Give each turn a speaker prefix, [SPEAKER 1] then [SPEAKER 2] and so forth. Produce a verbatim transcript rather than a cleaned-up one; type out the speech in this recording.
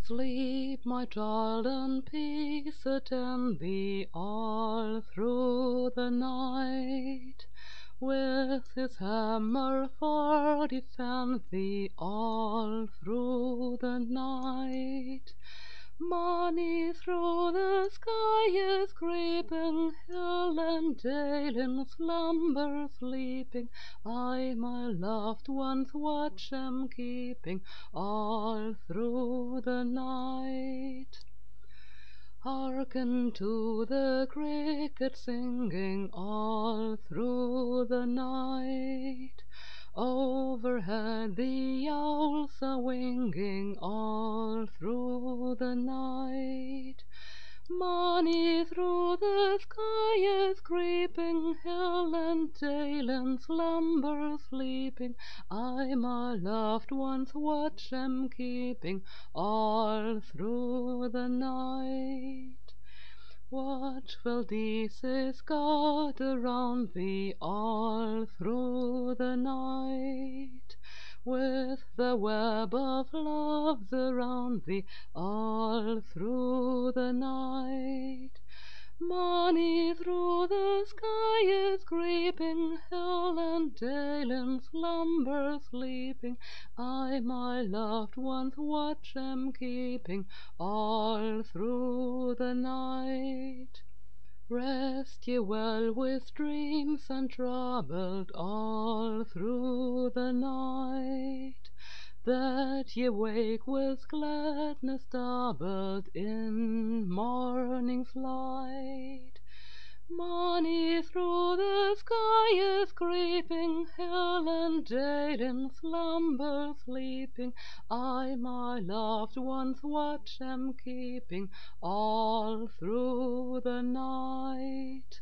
[SPEAKER 1] Sleep, my child, and peace attend thee all through the night. With his hammer for defend thee all through the night. Money through the sky is creeping, hill and dale in slumber sleeping. I my loved ones watch am keeping all through the night. Hearken to the cricket singing all through the night. Overhead the owls are winging all through the night. Money through the sky is creeping, hill and dale in slumber sleeping. I my loved ones watch am keeping all through the night. Watchful Dis is God around thee all through the night, with the web of loves around thee all through the night. Money through the sky is creeping, hill and dale in slumber sleeping. I my loved ones watch am keeping all through the night. Rest ye well with dreams untroubled all through the night, that ye wake with gladness doubled in morning's light. Money through the sky is creeping, hill and dale in slumber sleeping. I my loved ones watch am keeping all through the night.